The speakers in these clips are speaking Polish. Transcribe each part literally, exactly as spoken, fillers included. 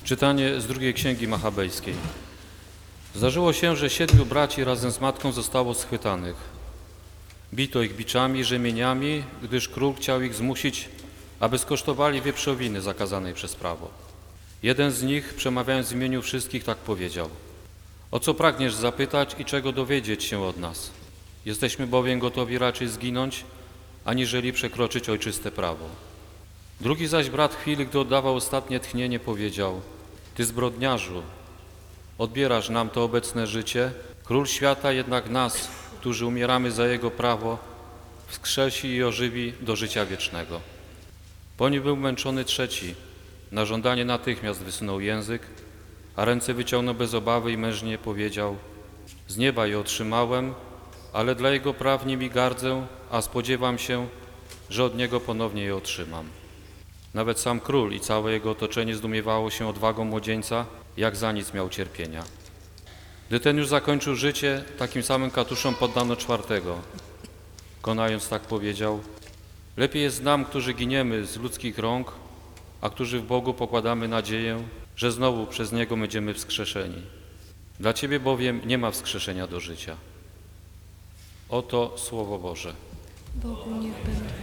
Czytanie z drugiej księgi Machabejskiej. Zdarzyło się, że siedmiu braci razem z matką zostało schwytanych. Bito ich biczami, rzemieniami, gdyż król chciał ich zmusić, aby skosztowali wieprzowiny zakazanej przez prawo. Jeden z nich, przemawiając w imieniu wszystkich, tak powiedział: o co pragniesz zapytać i czego dowiedzieć się od nas? Jesteśmy bowiem gotowi raczej zginąć, aniżeli przekroczyć ojczyste prawo. Drugi zaś brat w chwili, gdy oddawał ostatnie tchnienie, powiedział: ty zbrodniarzu, odbierasz nam to obecne życie, król świata jednak nas, którzy umieramy za jego prawo, wskrzesi i ożywi do życia wiecznego. Po nim był męczony trzeci. Na żądanie natychmiast wysunął język, a ręce wyciągnął bez obawy i mężnie powiedział: z nieba je otrzymałem, ale dla jego praw nimi gardzę, a spodziewam się, że od niego ponownie je otrzymam. Nawet sam król i całe jego otoczenie zdumiewało się odwagą młodzieńca, jak za nic miał cierpienia. Gdy ten już zakończył życie, takim samym katuszom poddano czwartego. Konając tak powiedział: lepiej jest nam, którzy giniemy z ludzkich rąk, a którzy w Bogu pokładamy nadzieję, że znowu przez Niego będziemy wskrzeszeni. Dla Ciebie bowiem nie ma wskrzeszenia do życia. Oto Słowo Boże. Bogu niech będzie.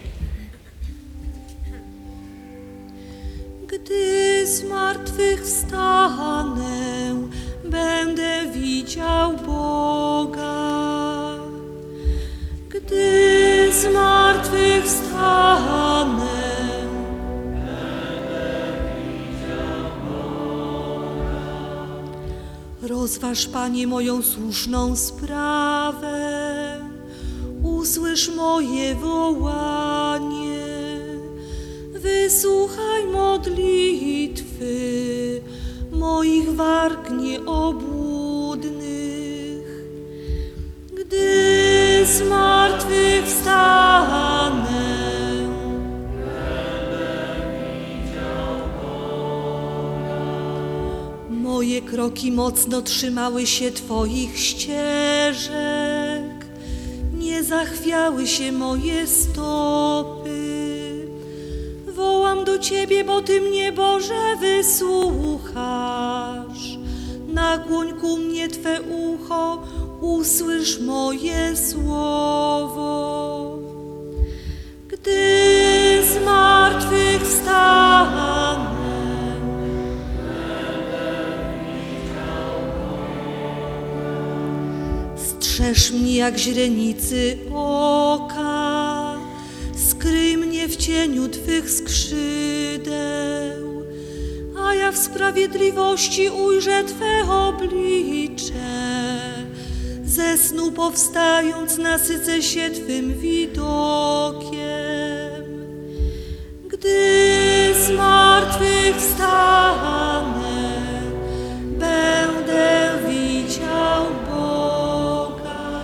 Gdy z martwych wstanę, będę widział Boga. Gdy z martwych wstanę, będę widział Boga. Rozważ, Panie, moją słuszną sprawę, usłysz moje wołanie. Wysłuchaj modlitwy moich warg nieobłudnych. Gdy z martwych wstanę, będę widział Boga. Moje kroki mocno trzymały się Twoich ścieżek, nie zachwiały się moje stopy. Wołam do Ciebie, bo Ty mnie, Boże, wysłuchasz. Nakłoń ku mnie Twe ucho, usłysz moje słowo. Gdy z martwych wstanę, będę widział Boga. Strzeż mnie jak źrenicy oka, skryj mnie w cieniu Twych skrzydeł, a ja w sprawiedliwości ujrzę Twe oblicze. Ze snu powstając nasycę się Twym widokiem. Gdy z martwych wstanę, będę widział Boga.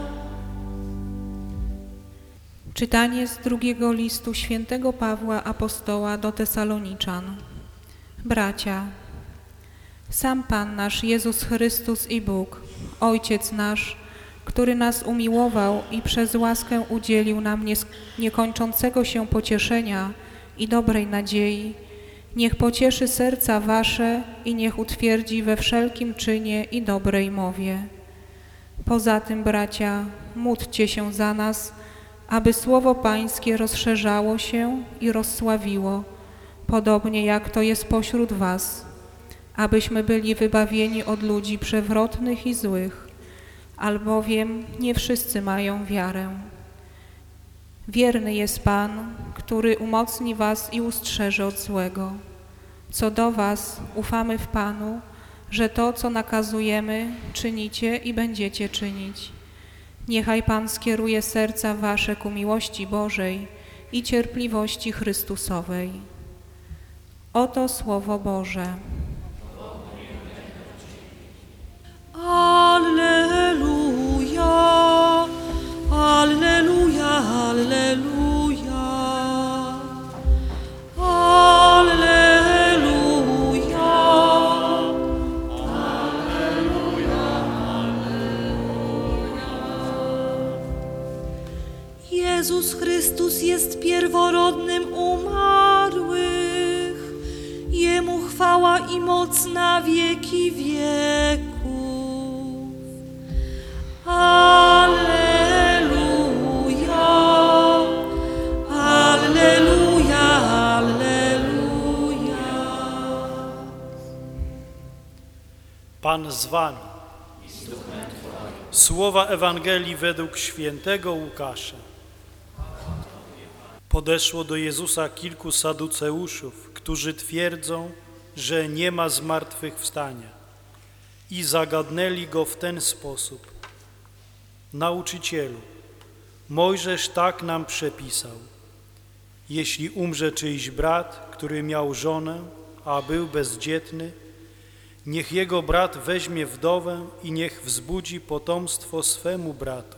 Czytanie z drugiego listu świętego Pawła Apostoła do Tesaloniczan. Bracia, sam Pan nasz Jezus Chrystus i Bóg, Ojciec nasz, który nas umiłował i przez łaskę udzielił nam nies- niekończącego się pocieszenia i dobrej nadziei, niech pocieszy serca wasze i niech utwierdzi we wszelkim czynie i dobrej mowie. Poza tym, bracia, módlcie się za nas, aby Słowo Pańskie rozszerzało się i rozsławiło, podobnie jak to jest pośród was, abyśmy byli wybawieni od ludzi przewrotnych i złych, albowiem nie wszyscy mają wiarę. Wierny jest Pan, który umocni was i ustrzeże od złego. Co do was, ufamy w Panu, że to, co nakazujemy, czynicie i będziecie czynić. Niechaj Pan skieruje serca wasze ku miłości Bożej i cierpliwości Chrystusowej. Oto Słowo Boże. Alleluja, alleluja, alleluja, alleluja, alleluja, alleluja. Jezus Chrystus jest pierworodnym umarłych, Jemu chwała chwała i moc na wieki wieków. Alleluja, alleluja, alleluja. Pan z wami. Słowa Ewangelii według świętego Łukasza. Podeszło do Jezusa kilku saduceuszów, którzy twierdzą, że nie ma zmartwychwstania, i zagadnęli go w ten sposób: Nauczycielu, Mojżesz tak nam przepisał: jeśli umrze czyjś brat, który miał żonę, a był bezdzietny, niech jego brat weźmie wdowę i niech wzbudzi potomstwo swemu bratu.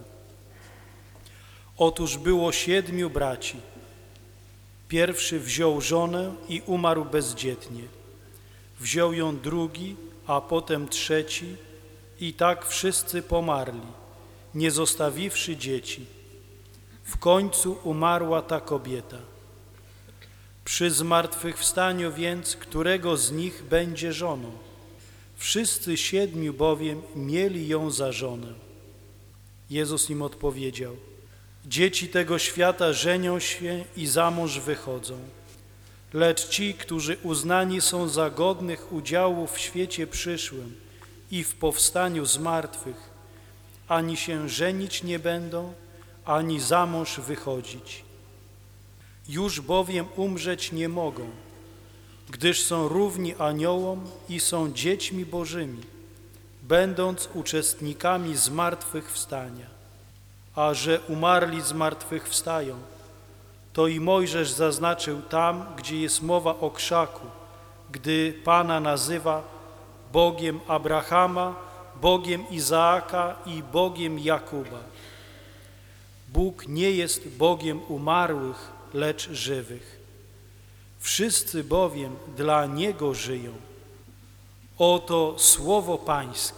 Otóż było siedmiu braci. Pierwszy wziął żonę i umarł bezdzietnie. Wziął ją drugi, a potem trzeci, i tak wszyscy pomarli, nie zostawiwszy dzieci. W końcu umarła ta kobieta. Przy zmartwychwstaniu więc, którego z nich będzie żoną? Wszyscy siedmiu bowiem mieli ją za żonę. Jezus im odpowiedział: dzieci tego świata żenią się i za mąż wychodzą, lecz ci, którzy uznani są za godnych udziału w świecie przyszłym i w powstaniu z martwych, ani się żenić nie będą, ani za mąż wychodzić. Już bowiem umrzeć nie mogą, gdyż są równi aniołom i są dziećmi bożymi, będąc uczestnikami zmartwychwstania. A że umarli zmartwychwstają, to i Mojżesz zaznaczył tam, gdzie jest mowa o krzaku, gdy Pana nazywa Bogiem Abrahama, Bogiem Izaaka i Bogiem Jakuba. Bóg nie jest Bogiem umarłych, lecz żywych. Wszyscy bowiem dla Niego żyją. Oto słowo Pańskie.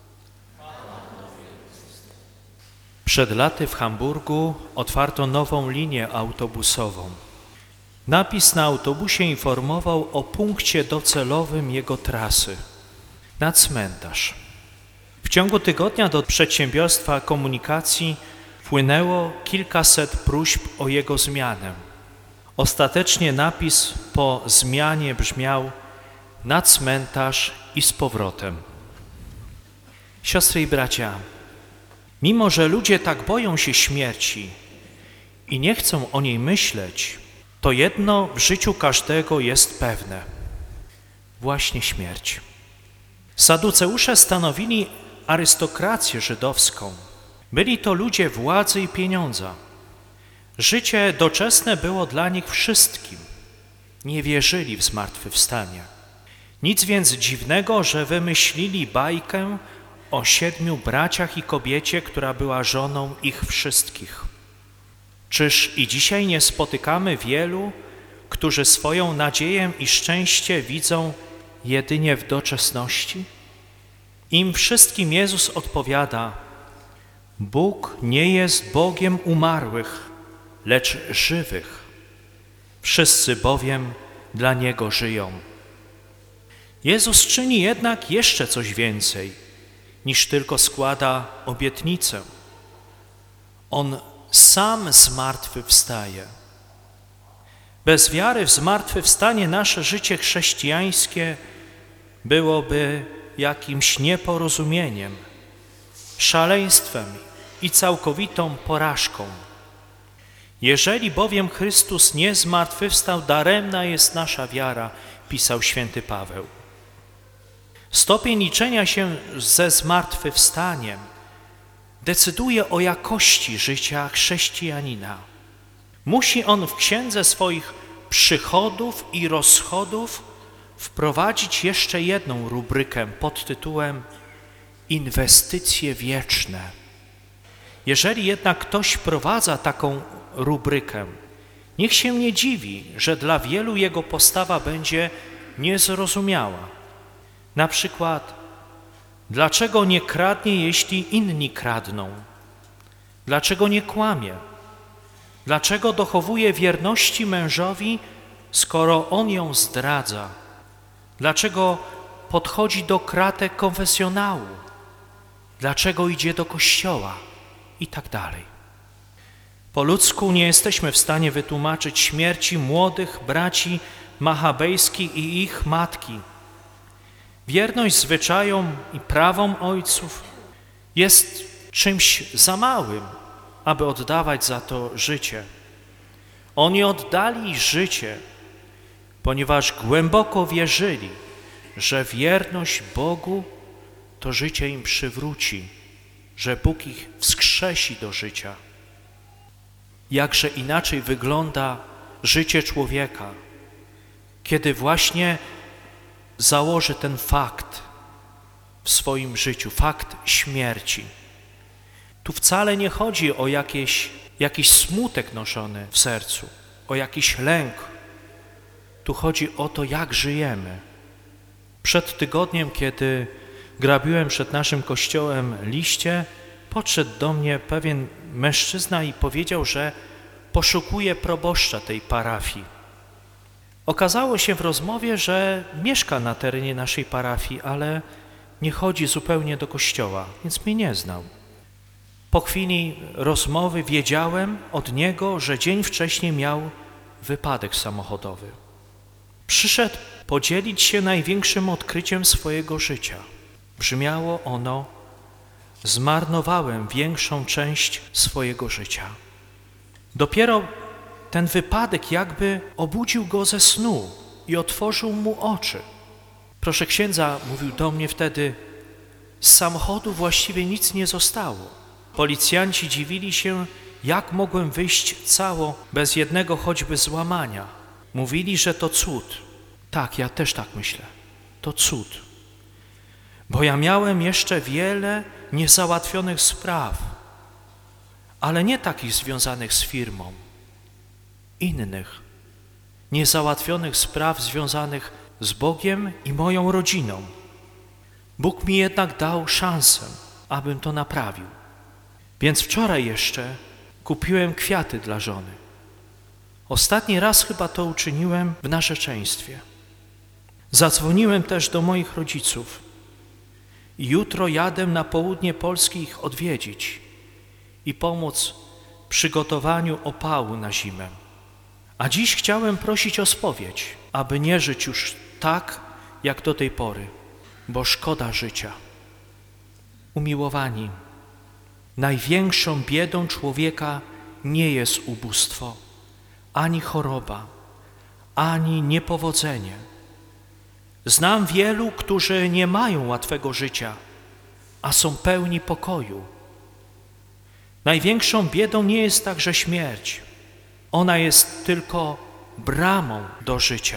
Przed laty w Hamburgu otwarto nową linię autobusową. Napis na autobusie informował o punkcie docelowym jego trasy – na cmentarz. W ciągu tygodnia do przedsiębiorstwa komunikacji wpłynęło kilkaset próśb o jego zmianę. Ostatecznie napis po zmianie brzmiał: na cmentarz i z powrotem. Siostry i bracia, mimo że ludzie tak boją się śmierci i nie chcą o niej myśleć, to jedno w życiu każdego jest pewne – właśnie śmierć. Saduceusze stanowili arystokrację żydowską. Byli to ludzie władzy i pieniądza. Życie doczesne było dla nich wszystkim. Nie wierzyli w zmartwychwstanie. Nic więc dziwnego, że wymyślili bajkę o siedmiu braciach i kobiecie, która była żoną ich wszystkich. Czyż i dzisiaj nie spotykamy wielu, którzy swoją nadzieję i szczęście widzą jedynie w doczesności? Im wszystkim Jezus odpowiada: Bóg nie jest Bogiem umarłych, lecz żywych. Wszyscy bowiem dla Niego żyją. Jezus czyni jednak jeszcze coś więcej, niż tylko składa obietnicę. On sam zmartwychwstaje. Bez wiary w zmartwychwstanie nasze życie chrześcijańskie byłoby jakimś nieporozumieniem, szaleństwem i całkowitą porażką. Jeżeli bowiem Chrystus nie zmartwychwstał, daremna jest nasza wiara, pisał święty Paweł. Stopień liczenia się ze zmartwychwstaniem decyduje o jakości życia chrześcijanina. Musi on w księdze swoich przychodów i rozchodów wprowadzić jeszcze jedną rubrykę pod tytułem inwestycje wieczne. Jeżeli jednak ktoś wprowadza taką rubrykę, niech się nie dziwi, że dla wielu jego postawa będzie niezrozumiała. Na przykład, dlaczego nie kradnie, jeśli inni kradną? Dlaczego nie kłamie? Dlaczego dochowuje wierności mężowi, skoro on ją zdradza? Dlaczego podchodzi do kratek konfesjonału? Dlaczego idzie do kościoła? I tak dalej. Po ludzku nie jesteśmy w stanie wytłumaczyć śmierci młodych braci machabejskich i ich matki. Wierność zwyczajom i prawom ojców jest czymś za małym, aby oddawać za to życie. Oni oddali życie, ponieważ głęboko wierzyli, że wierność Bogu to życie im przywróci, że Bóg ich wskrzesi do życia. Jakże inaczej wygląda życie człowieka, kiedy właśnie założy ten fakt w swoim życiu, fakt śmierci. Tu wcale nie chodzi o jakieś, jakiś smutek noszony w sercu, o jakiś lęk. Tu chodzi o to, jak żyjemy. Przed tygodniem, kiedy grabiłem przed naszym kościołem liście, podszedł do mnie pewien mężczyzna i powiedział, że poszukuje proboszcza tej parafii. Okazało się w rozmowie, że mieszka na terenie naszej parafii, ale nie chodzi zupełnie do kościoła, więc mnie nie znał. Po chwili rozmowy wiedziałem od niego, że dzień wcześniej miał wypadek samochodowy. Przyszedł podzielić się największym odkryciem swojego życia. Brzmiało ono: zmarnowałem większą część swojego życia. Dopiero ten wypadek jakby obudził go ze snu i otworzył mu oczy. Proszę księdza, mówił do mnie wtedy, z samochodu właściwie nic nie zostało. Policjanci dziwili się, jak mogłem wyjść cało, bez jednego choćby złamania. Mówili, że to cud. Tak, ja też tak myślę. To cud. Bo ja miałem jeszcze wiele niezałatwionych spraw, ale nie takich związanych z firmą, innych, niezałatwionych spraw związanych z Bogiem i moją rodziną. Bóg mi jednak dał szansę, abym to naprawił. Więc wczoraj jeszcze kupiłem kwiaty dla żony. Ostatni raz chyba to uczyniłem w narzeczeństwie. Zadzwoniłem też do moich rodziców i jutro jadę na południe Polski ich odwiedzić i pomóc w przygotowaniu opału na zimę. A dziś chciałem prosić o spowiedź, aby nie żyć już tak, jak do tej pory, bo szkoda życia. Umiłowani, największą biedą człowieka nie jest ubóstwo, ani choroba, ani niepowodzenie. Znam wielu, którzy nie mają łatwego życia, a są pełni pokoju. Największą biedą nie jest także śmierć. Ona jest tylko bramą do życia.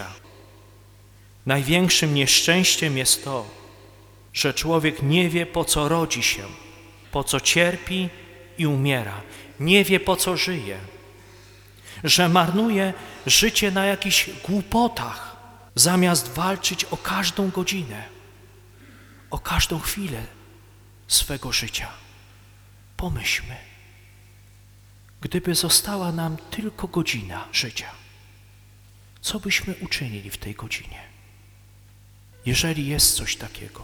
Największym nieszczęściem jest to, że człowiek nie wie, po co rodzi się, po co cierpi i umiera, nie wie, po co żyje, że marnuje życie na jakichś głupotach, zamiast walczyć o każdą godzinę, o każdą chwilę swego życia. Pomyślmy, gdyby została nam tylko godzina życia, co byśmy uczynili w tej godzinie? Jeżeli jest coś takiego,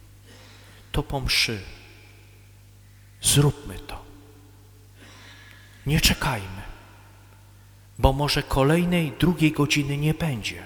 to po mszy zróbmy to. Nie czekajmy, bo może kolejnej, drugiej godziny nie będzie.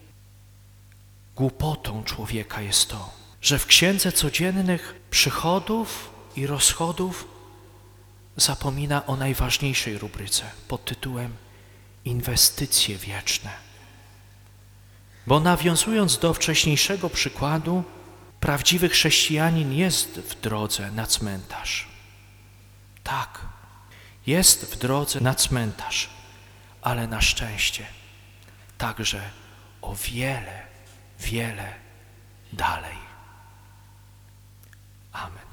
Głupotą człowieka jest to, że w księdze codziennych przychodów i rozchodów zapomina o najważniejszej rubryce pod tytułem inwestycje wieczne. Bo nawiązując do wcześniejszego przykładu, prawdziwy chrześcijanin jest w drodze na cmentarz. Tak, jest w drodze na cmentarz, ale na szczęście także o wiele, wiele dalej. Amen.